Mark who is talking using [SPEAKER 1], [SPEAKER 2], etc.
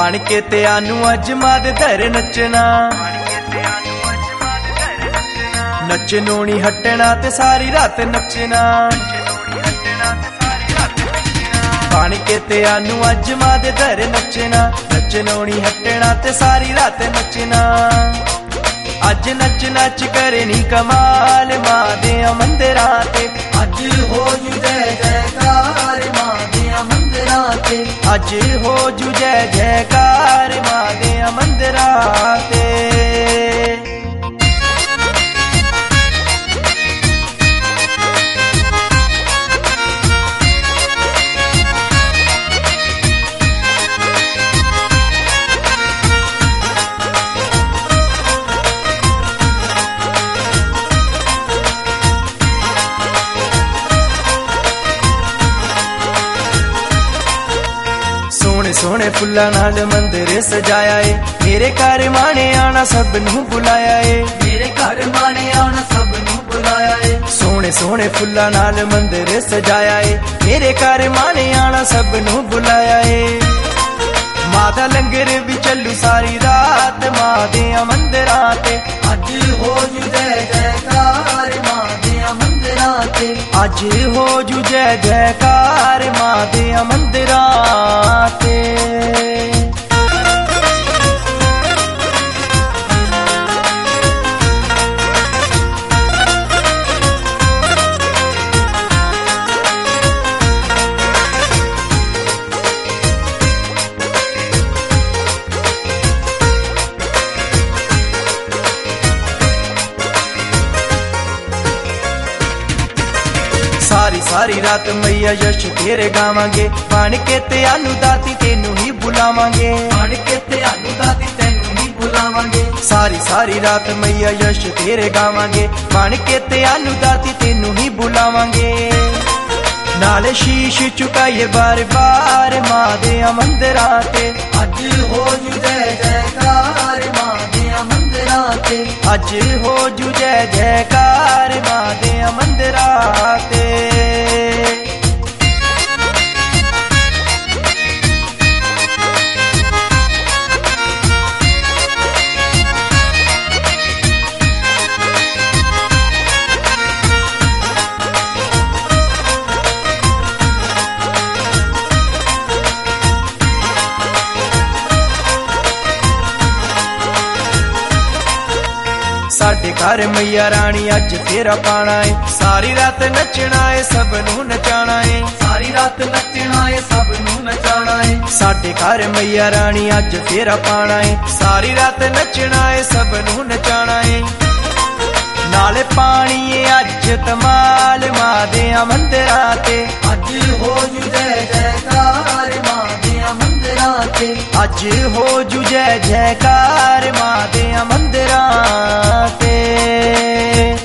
[SPEAKER 1] बन के ते आनू अज माद धर नचना, नचनों नी हटना ते सारी रात नचना। बन के ते आनू अज माद धर नचना, नचनों नी हटना ते सारी रात नचना। अज नच नच करे नी कमाल मां दे मंदिरा ते,
[SPEAKER 2] अज हो जू जय जयकार मां दे मंदिरा ते,
[SPEAKER 1] अज हो जू जय जयकार मां दे मंदिरा ते। सोने सोने फुल्ला नाल मंदिर सजाया है, मेरे घर माने आना सब नू बुलाया है,
[SPEAKER 2] मेरे घर माने आना सब नू बुलाया है।
[SPEAKER 1] सोने सोने फुल्ला नाल मंदिर सजाया है, मेरे घर माने आना सब नू बुलाया है। मां दा लंगर भी चलू सारी रात मां दे मंदिरा ते,
[SPEAKER 2] अज हो जू जय जयकार मां दे मंदिरा ते,
[SPEAKER 1] अज हो जू जय जयकार मां दे मंदिरा ते। सारी सारी रात मैया यश तेरे गावांगे, बन के ते आनू दाती तेनू ही बुलावांगे,
[SPEAKER 2] बन के ते आनू दाती तेनू ही बुलावांगे।
[SPEAKER 1] सारी सारी रात मैया यश तेरे गावांगे, बन के ते आनू दाती तेनू ही बुलावांगे। नाले शीश चुकाइए बार बार मां दे मंदिरा ते,
[SPEAKER 2] अज हो जू जय जयकार मां दे मंदिरा ते,
[SPEAKER 1] अज हो जू जय जयकार मां दे मंदिरा ते। साडे घर मैया रानी अज तेरा पाना है, सारी रात नचना है सब नू नचाना है,
[SPEAKER 2] सारी रात नचना है सब नू नचाना है।
[SPEAKER 1] साडे घर मैया रानी अज तेरा पाना है, सारी रात नचना है सब नू नचाना है। नाले पानी है अज तमाल मां दे मंदिरा ते,
[SPEAKER 2] अज हो जू जय जयकार मां दे मंदिरा ते,
[SPEAKER 1] अज हो जू जय जयकार मां दे मंदिरा ते।